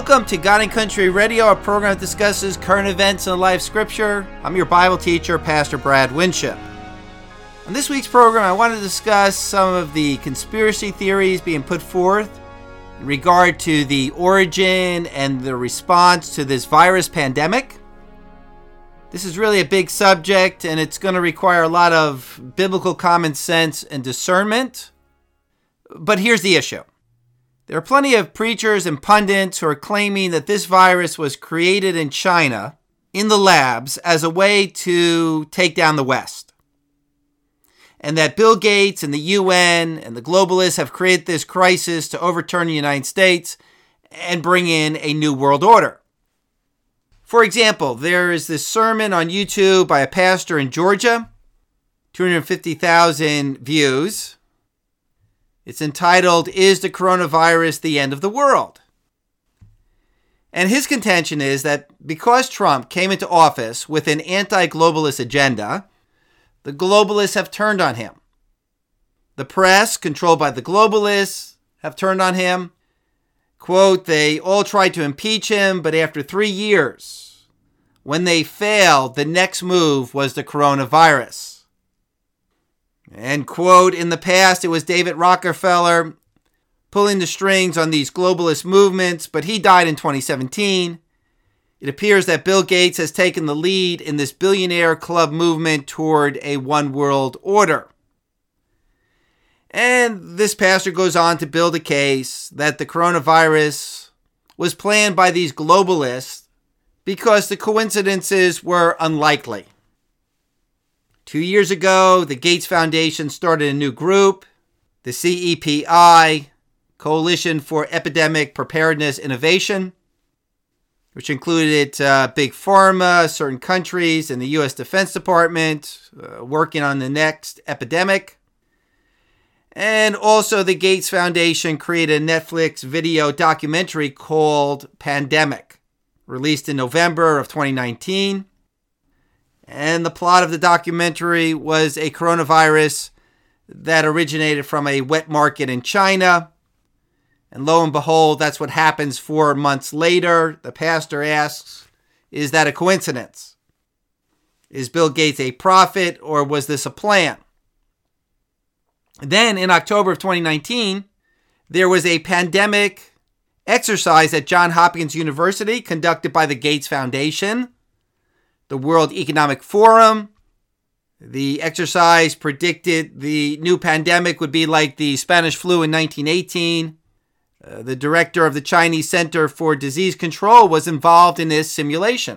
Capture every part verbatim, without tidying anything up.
Welcome to God and Country Radio, a program that discusses current events in the life of Scripture. I'm your Bible teacher, Pastor Brad Winship. On this week's program, I want to discuss some of the conspiracy theories being put forth in regard to the origin and the response to this virus pandemic. This is really a big subject, and it's going to require a lot of biblical common sense and discernment. But here's the issue. There are plenty of preachers and pundits who are claiming that this virus was created in China, in the labs, as a way to take down the West. And that Bill Gates and the U N and the globalists have created this crisis to overturn the United States and bring in a new world order. For example, there is this sermon on YouTube by a pastor in Georgia, two hundred fifty thousand views. It's entitled, "Is the Coronavirus the End of the World?" And his contention is that because Trump came into office with an anti-globalist agenda, the globalists have turned on him. The press, controlled by the globalists, have turned on him. Quote, they all tried to impeach him, but after three years, when they failed, the next move was the coronavirus. And quote, in the past, it was David Rockefeller pulling the strings on these globalist movements, but he died in twenty seventeen. It appears that Bill Gates has taken the lead in this billionaire club movement toward a one world order. And this pastor goes on to build a case that the coronavirus was planned by these globalists because the coincidences were unlikely. Two years ago, the Gates Foundation started a new group, the C E P I, Coalition for Epidemic Preparedness Innovation, which included uh, big pharma, certain countries, and the U S Defense Department uh, working on the next epidemic. And also the Gates Foundation created a Netflix video documentary called Pandemic, released in November of twenty nineteen. And the plot of the documentary was a coronavirus that originated from a wet market in China. And lo and behold, that's what happens four months later. The pastor asks, is that a coincidence? Is Bill Gates a prophet, or was this a plan? Then in October of twenty nineteen, there was a pandemic exercise at Johns Hopkins University conducted by the Gates Foundation, the World Economic Forum. The exercise predicted the new pandemic would be like the Spanish flu in nineteen eighteen. Uh, the director of the Chinese Center for Disease Control was involved in this simulation.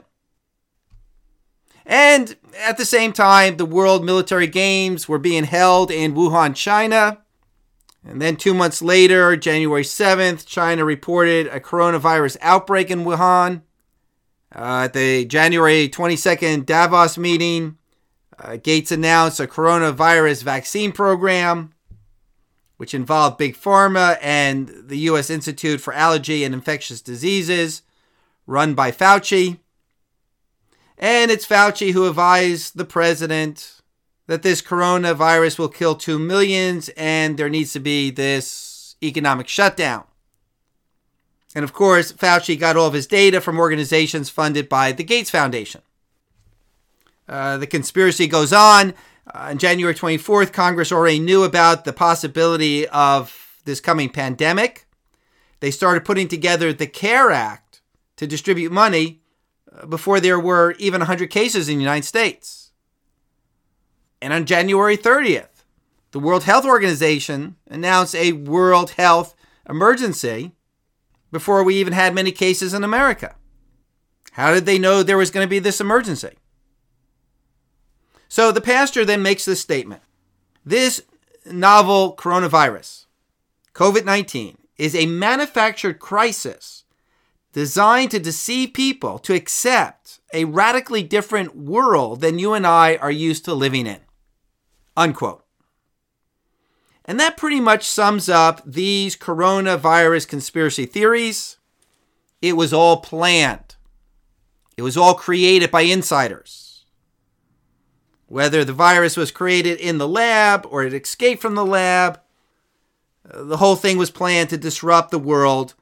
And at the same time, the World Military Games were being held in Wuhan, China. And then two months later, January seventh, China reported a coronavirus outbreak in Wuhan. Uh, at the January twenty-second Davos meeting, uh, Gates announced a coronavirus vaccine program, which involved Big Pharma and the U S Institute for Allergy and Infectious Diseases, run by Fauci. And it's Fauci who advised the president that this coronavirus will kill two million and there needs to be this economic shutdown. And of course, Fauci got all of his data from organizations funded by the Gates Foundation. Uh, the conspiracy goes on. Uh, on January twenty-fourth, Congress already knew about the possibility of this coming pandemic. They started putting together the CARE Act to distribute money uh, before there were even one hundred cases in the United States. And on January thirtieth, the World Health Organization announced a World Health emergency before we even had many cases in America. How did they know there was going to be this emergency? So the pastor then makes this statement. This novel coronavirus, covid nineteen, is a manufactured crisis designed to deceive people to accept a radically different world than you and I are used to living in. Unquote. And that pretty much sums up these coronavirus conspiracy theories. It was all planned. It was all created by insiders. Whether the virus was created in the lab or it escaped from the lab, the whole thing was planned to disrupt the world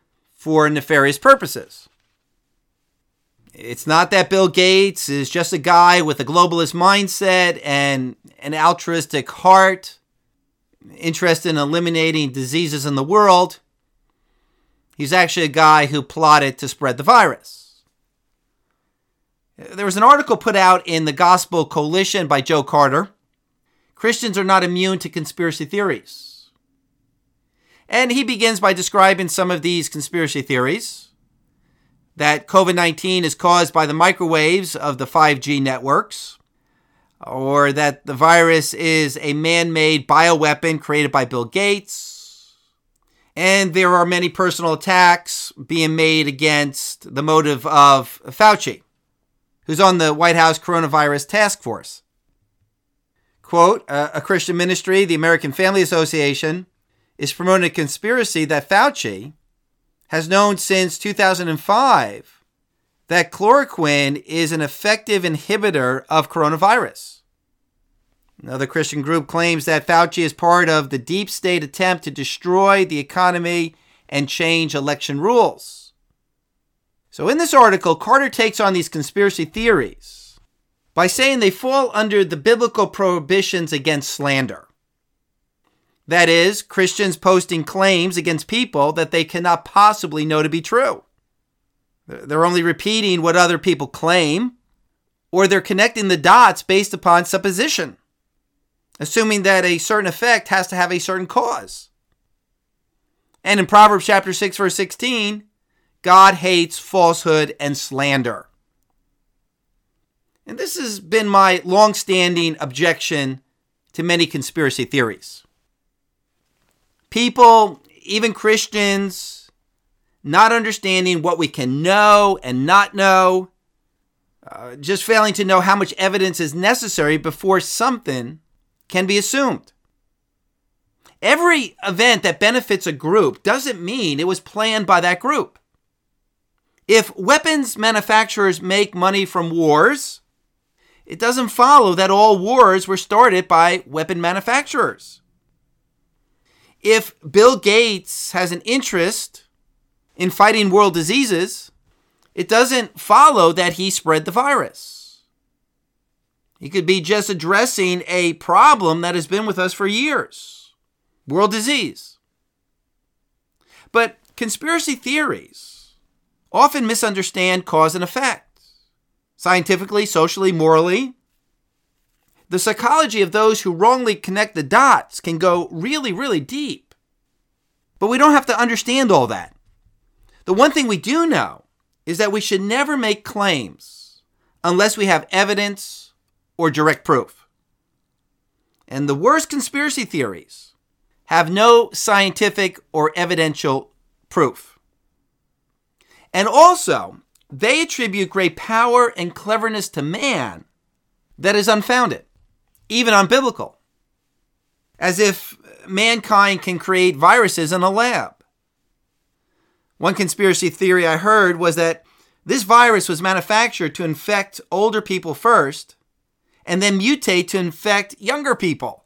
for nefarious purposes. It's not that Bill Gates is just a guy with a globalist mindset and an altruistic heart, interested in eliminating diseases in the world. He's actually a guy who plotted to spread the virus. There was an article put out in the Gospel Coalition by Joe Carter. Christians are not immune to conspiracy theories. And he begins by describing some of these conspiracy theories. That covid nineteen is caused by the microwaves of the five G networks, or that the virus is a man-made bioweapon created by Bill Gates, and there are many personal attacks being made against the motive of Fauci, who's on the White House Coronavirus Task Force. Quote, a Christian ministry, the American Family Association, is promoting a conspiracy that Fauci has known since two thousand five that chloroquine is an effective inhibitor of coronavirus. Another Christian group claims that Fauci is part of the deep state attempt to destroy the economy and change election rules. So in this article, Carter takes on these conspiracy theories by saying they fall under the biblical prohibitions against slander. That is, Christians posting claims against people that they cannot possibly know to be true. They're only repeating what other people claim, or they're connecting the dots based upon supposition, assuming that a certain effect has to have a certain cause. And in Proverbs chapter six, verse sixteen, God hates falsehood and slander. And this has been my long-standing objection to many conspiracy theories. People, even Christians, not understanding what we can know and not know, uh, just failing to know how much evidence is necessary before something can be assumed. Every event that benefits a group doesn't mean it was planned by that group. If weapons manufacturers make money from wars, it doesn't follow that all wars were started by weapon manufacturers. If Bill Gates has an interest in fighting world diseases, it doesn't follow that he spread the virus. He could be just addressing a problem that has been with us for years, world disease. But conspiracy theories often misunderstand cause and effect, scientifically, socially, morally. The psychology of those who wrongly connect the dots can go really, really deep. But we don't have to understand all that. The one thing we do know is that we should never make claims unless we have evidence or direct proof. And the worst conspiracy theories have no scientific or evidential proof. And also, they attribute great power and cleverness to man that is unfounded, even unbiblical, as if mankind can create viruses in a lab. One conspiracy theory I heard was that this virus was manufactured to infect older people first and then mutate to infect younger people.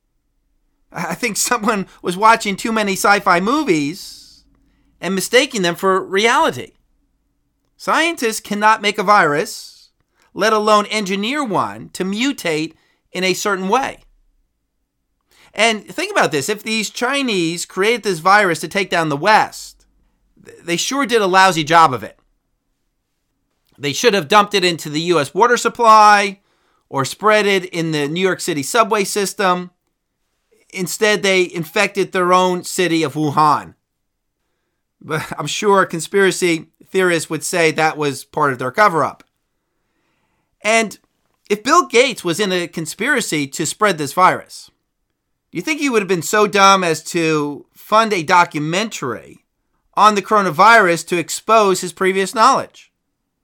I think someone was watching too many sci-fi movies and mistaking them for reality. Scientists cannot make a virus, let alone engineer one to mutate in a certain way. And think about this. If these Chinese created this virus to take down the West, they sure did a lousy job of it. They should have dumped it into the U S water supply or spread it in the New York City subway system. Instead, they infected their own city of Wuhan. But I'm sure conspiracy theorists would say that was part of their cover-up. And if Bill Gates was in a conspiracy to spread this virus, do you think he would have been so dumb as to fund a documentary on the coronavirus to expose his previous knowledge?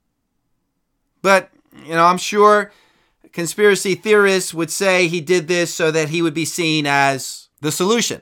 But, you know, I'm sure conspiracy theorists would say he did this so that he would be seen as the solution.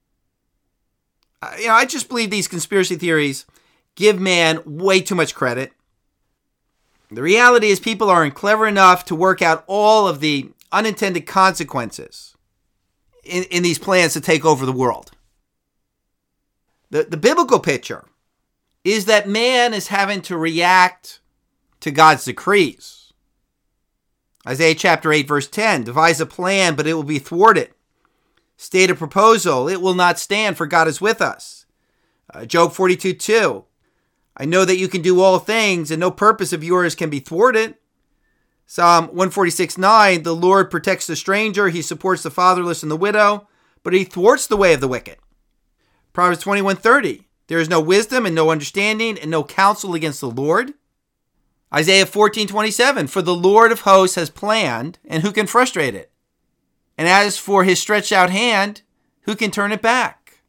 Uh, you know, I just believe these conspiracy theories give man way too much credit. The reality is people aren't clever enough to work out all of the unintended consequences in, in these plans to take over the world. The, the biblical picture is that man is having to react to God's decrees. Isaiah chapter eight, verse ten, devise a plan, but it will be thwarted. State a proposal, it will not stand, for God is with us. Uh, Job forty-two, two, I know that you can do all things, and no purpose of yours can be thwarted. Psalm one forty-six, nine, the Lord protects the stranger, he supports the fatherless and the widow, but he thwarts the way of the wicked. Proverbs twenty-one, thirty, there is no wisdom and no understanding and no counsel against the Lord. Isaiah fourteen, twenty-seven, for the Lord of hosts has planned, and who can frustrate it? And as for his stretched out hand, who can turn it back?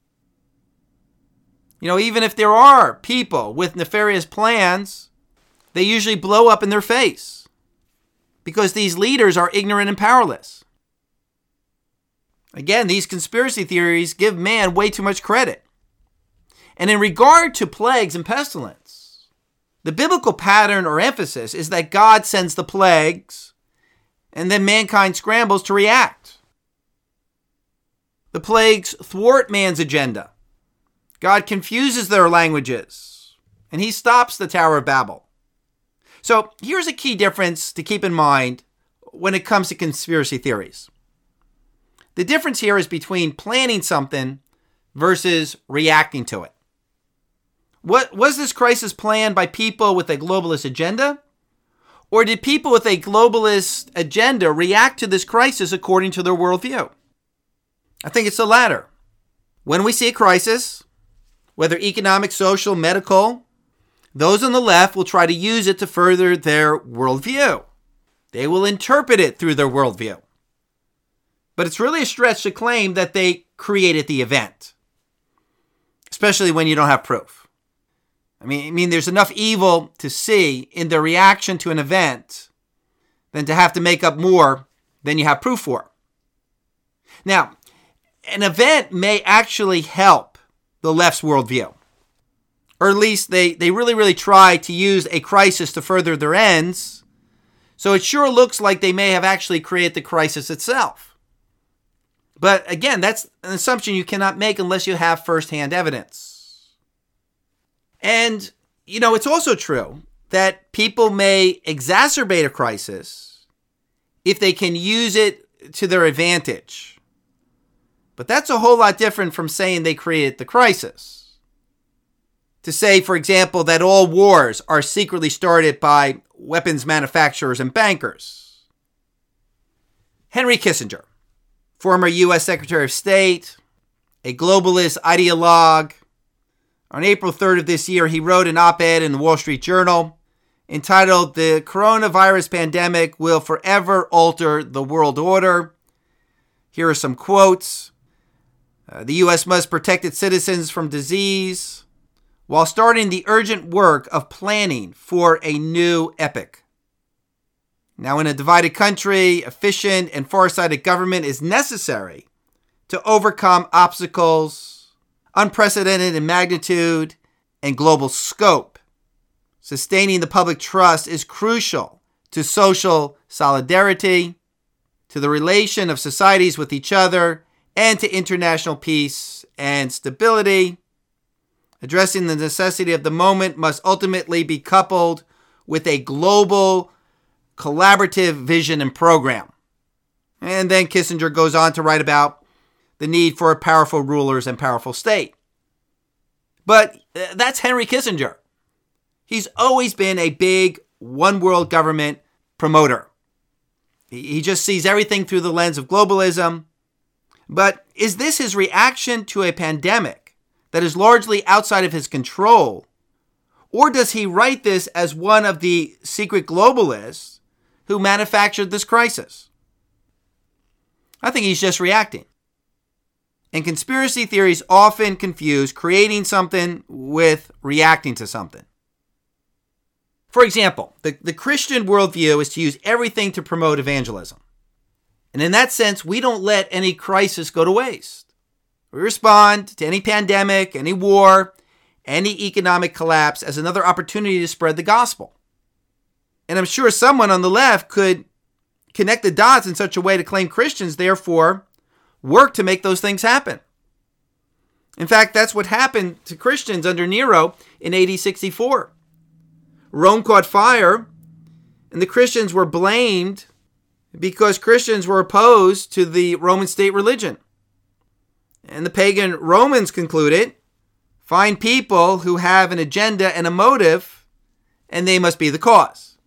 You know, even if there are people with nefarious plans, they usually blow up in their face because these leaders are ignorant and powerless. Again, these conspiracy theories give man way too much credit. And in regard to plagues and pestilence, the biblical pattern or emphasis is that God sends the plagues and then mankind scrambles to react. The plagues thwart man's agenda. God confuses their languages, and he stops the Tower of Babel. So here's a key difference to keep in mind when it comes to conspiracy theories. The difference here is between planning something versus reacting to it. What was this crisis planned by people with a globalist agenda? Or did people with a globalist agenda react to this crisis according to their worldview? I think it's the latter. When we see a crisis, whether economic, social, medical, those on the left will try to use it to further their worldview. They will interpret it through their worldview. But it's really a stretch to claim that they created the event, especially when you don't have proof. I mean, I mean, there's enough evil to see in their reaction to an event than to have to make up more than you have proof for. Now, an event may actually help the left's worldview, or at least they, they really, really try to use a crisis to further their ends. So it sure looks like they may have actually created the crisis itself. But again, that's an assumption you cannot make unless you have firsthand evidence. And, you know, it's also true that people may exacerbate a crisis if they can use it to their advantage. But that's a whole lot different from saying they created the crisis. To say, for example, that all wars are secretly started by weapons manufacturers and bankers. Henry Kissinger, former U S Secretary of State, a globalist ideologue, on April third of this year, he wrote an op-ed in the Wall Street Journal entitled, "The Coronavirus Pandemic Will Forever Alter the World Order." Here are some quotes. Uh, the U S must protect its citizens from disease while starting the urgent work of planning for a new epoch. Now, in a divided country, efficient and far-sighted government is necessary to overcome obstacles unprecedented in magnitude and global scope. Sustaining the public trust is crucial to social solidarity, to the relation of societies with each other, and to international peace and stability. Addressing the necessity of the moment must ultimately be coupled with a global, collaborative vision and program. And then Kissinger goes on to write about the need for powerful rulers and powerful state. But that's Henry Kissinger. He's always been a big one-world government promoter. He just sees everything through the lens of globalism. But is this his reaction to a pandemic that is largely outside of his control? Or does he write this as one of the secret globalists who manufactured this crisis? I think he's just reacting. And conspiracy theories often confuse creating something with reacting to something. For example, the, the Christian worldview is to use everything to promote evangelism. And in that sense, we don't let any crisis go to waste. We respond to any pandemic, any war, any economic collapse as another opportunity to spread the gospel. And I'm sure someone on the left could connect the dots in such a way to claim Christians, therefore, work to make those things happen. In fact, that's what happened to Christians under Nero in A D sixty-four. Rome caught fire, and the Christians were blamed because Christians were opposed to the Roman state religion. And the pagan Romans concluded, find people who have an agenda and a motive, and they must be the cause.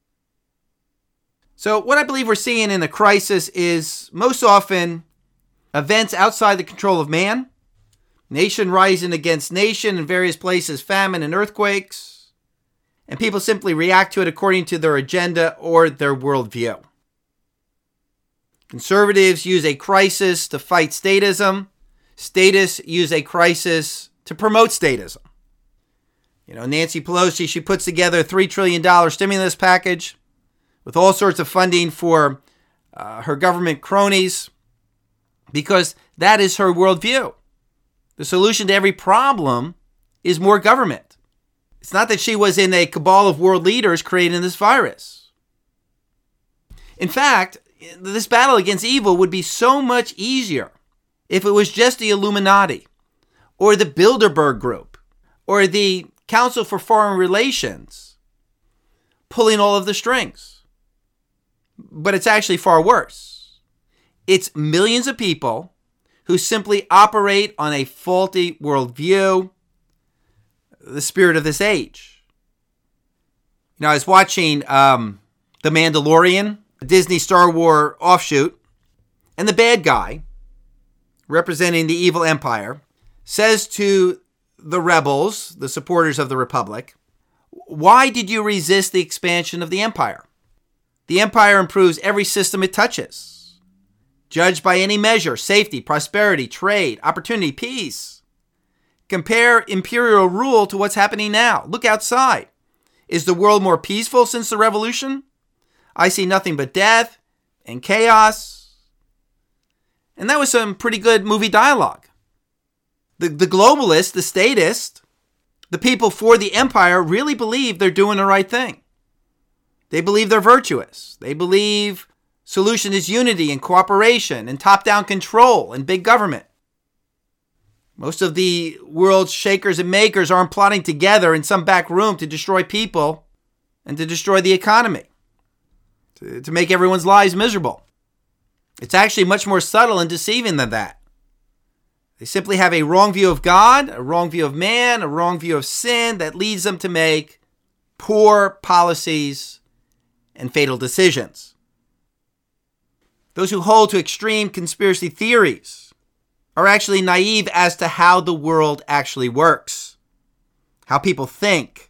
So what I believe we're seeing in a crisis is most often events outside the control of man, nation rising against nation in various places, famine and earthquakes, and people simply react to it according to their agenda or their worldview. Conservatives use a crisis to fight statism. Statists use a crisis to promote statism. You know, Nancy Pelosi, she puts together a three trillion dollars stimulus package with all sorts of funding for uh, her government cronies because that is her worldview. The solution to every problem is more government. It's not that she was in a cabal of world leaders creating this virus. In fact, this battle against evil would be so much easier if it was just the Illuminati or the Bilderberg Group or the Council for Foreign Relations pulling all of the strings. But it's actually far worse. It's millions of people who simply operate on a faulty worldview, the spirit of this age. You know, I was watching um, The Mandalorian, a Disney Star Wars offshoot, and the bad guy, representing the evil empire, says to the rebels, the supporters of the Republic, why did you resist the expansion of the empire? The empire improves every system it touches. Judged by any measure, safety, prosperity, trade, opportunity, peace. Compare imperial rule to what's happening now. Look outside. Is the world more peaceful since the revolution? I see nothing but death and chaos. And that was some pretty good movie dialogue. The, the globalists, the statists, the people for the empire really believe they're doing the right thing. They believe they're virtuous. They believe solution is unity and cooperation and top-down control and big government. Most of the world's shakers and makers aren't plotting together in some back room to destroy people and to destroy the economy, to, to make everyone's lives miserable. It's actually much more subtle and deceiving than that. They simply have a wrong view of God, a wrong view of man, a wrong view of sin that leads them to make poor policies and fatal decisions. Those who hold to extreme conspiracy theories are actually naive as to how the world actually works, how people think.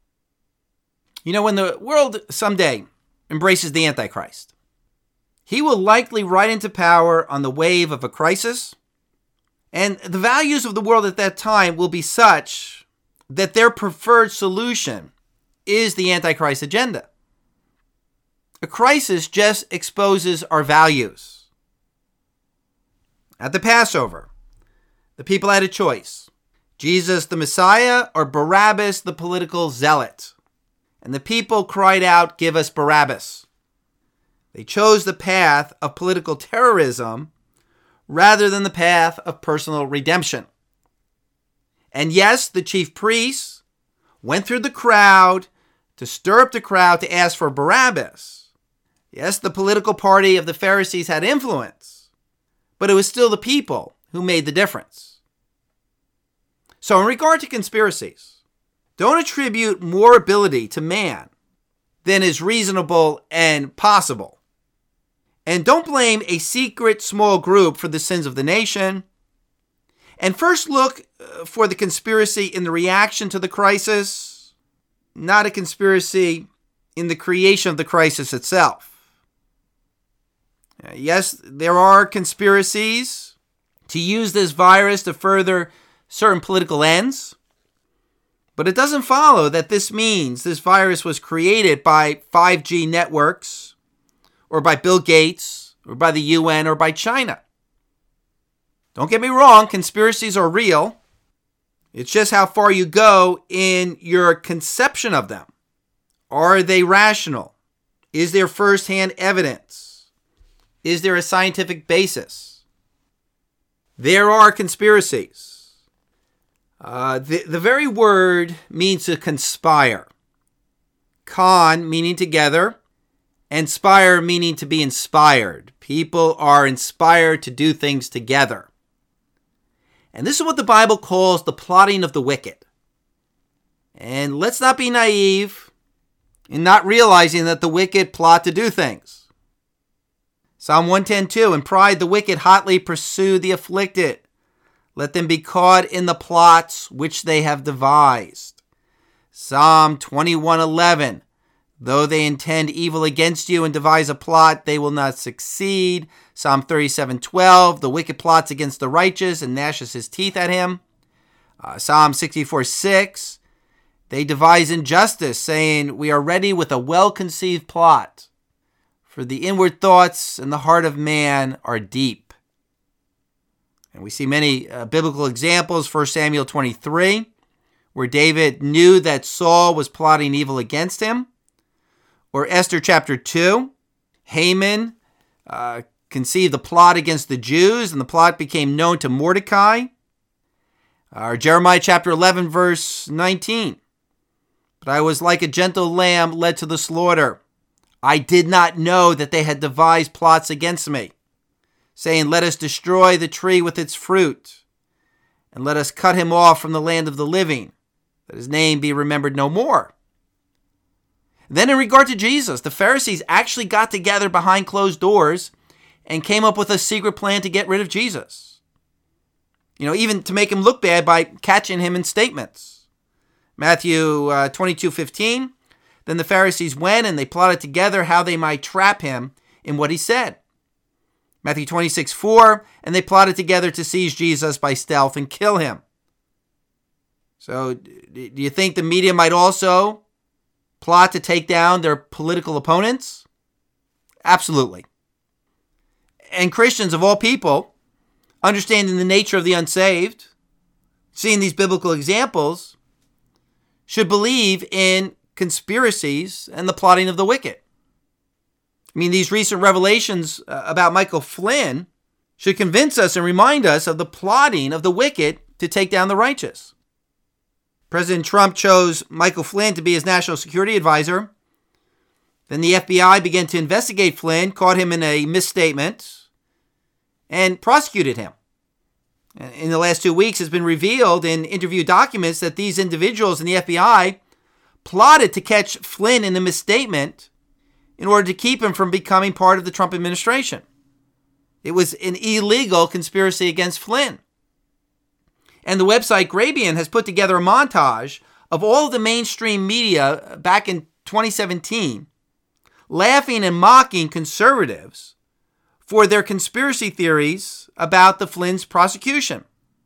You know, when the world someday embraces the Antichrist, he will likely ride into power on the wave of a crisis, and the values of the world at that time will be such that their preferred solution is the Antichrist agenda. A crisis just exposes our values. At the Passover, the people had a choice: Jesus the Messiah or Barabbas the political zealot. And the people cried out, "Give us Barabbas." They chose the path of political terrorism rather than the path of personal redemption. And yes, the chief priests went through the crowd to stir up the crowd to ask for Barabbas. Yes, the political party of the Pharisees had influence, but it was still the people who made the difference. So in regard to conspiracies, don't attribute more ability to man than is reasonable and possible. And don't blame a secret small group for the sins of the nation. And first look for the conspiracy in the reaction to the crisis, not a conspiracy in the creation of the crisis itself. Yes, there are conspiracies to use this virus to further certain political ends, but it doesn't follow that this means this virus was created by five G networks, or by Bill Gates, or by the U N, or by China. Don't get me wrong, conspiracies are real. It's just how far you go in your conception of them. Are they rational? Is there firsthand evidence? Is there a scientific basis? There are conspiracies, Uh, the, the very word means to conspire. Con meaning together, and spire meaning to be inspired. People are inspired to do things together. And this is what the Bible calls the plotting of the wicked. And let's not be naive in not realizing that the wicked plot to do things. Psalm one ten two, in pride the wicked hotly pursue the afflicted. Let them be caught in the plots which they have devised. Psalm twenty-one eleven, though they intend evil against you and devise a plot, they will not succeed. Psalm thirty-seven twelve, the wicked plots against the righteous and gnashes his teeth at him. Uh, Psalm sixty-four six, they devise injustice, saying, we are ready with a well-conceived plot. For the inward thoughts and the heart of man are deep. And we see many uh, biblical examples. First Samuel twenty-three, where David knew that Saul was plotting evil against him. Or Esther chapter two, Haman uh, conceived the plot against the Jews, and the plot became known to Mordecai. Or Jeremiah chapter eleven, verse nineteen, but I was like a gentle lamb led to the slaughter. I did not know that they had devised plots against me, saying, let us destroy the tree with its fruit, and let us cut him off from the land of the living, that his name be remembered no more. Then in regard to Jesus, the Pharisees actually got together behind closed doors and came up with a secret plan to get rid of Jesus. You know, even to make him look bad by catching him in statements. Matthew uh, twenty-two fifteen, then the Pharisees went and they plotted together how they might trap him in what he said. Matthew twenty-six four, and they plotted together to seize Jesus by stealth and kill him. So do you think the media might also plot to take down their political opponents? Absolutely. And Christians of all people, understanding the nature of the unsaved, seeing these biblical examples, should believe in conspiracies and the plotting of the wicked. I mean, these recent revelations about Michael Flynn should convince us and remind us of the plotting of the wicked to take down the righteous. President Trump chose Michael Flynn to be his national security advisor. Then the F B I began to investigate Flynn, caught him in a misstatement, and prosecuted him. In the last two weeks, it's been revealed in interview documents that these individuals in the F B I plotted to catch Flynn in the misstatement in order to keep him from becoming part of the Trump administration. It was an illegal conspiracy against Flynn. And the website Grabien has put together a montage of all of the mainstream media back in twenty seventeen laughing and mocking conservatives for their conspiracy theories about the Flynn's prosecution.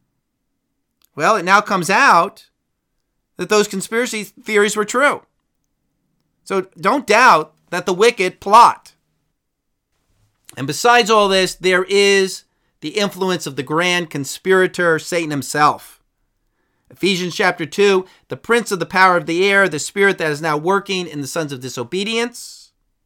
Well, it now comes out that those conspiracy theories were true. So don't doubt that the wicked plot. And besides all this, there is the influence of the grand conspirator, Satan himself. Ephesians chapter two, the prince of the power of the air, the spirit that is now working in the sons of disobedience.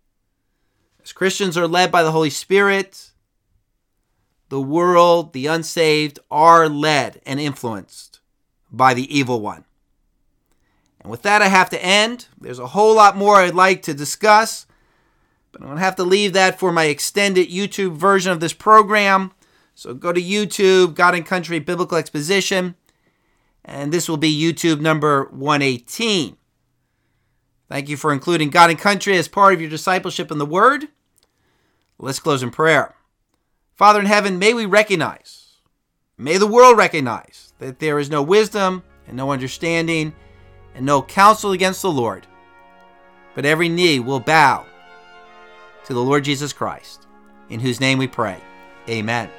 As Christians are led by the Holy Spirit, the world, the unsaved, are led and influenced by the evil one. And with that, I have to end. There's a whole lot more I'd like to discuss, but I'm going to have to leave that for my extended YouTube version of this program. So go to YouTube, God and Country Biblical Exposition, and this will be YouTube number one eighteen. Thank you for including God and Country as part of your discipleship in the Word. Let's close in prayer. Father in heaven, may we recognize, may the world recognize that there is no wisdom and no understanding and no counsel against the Lord, but every knee will bow to the Lord Jesus Christ, in whose name we pray. Amen.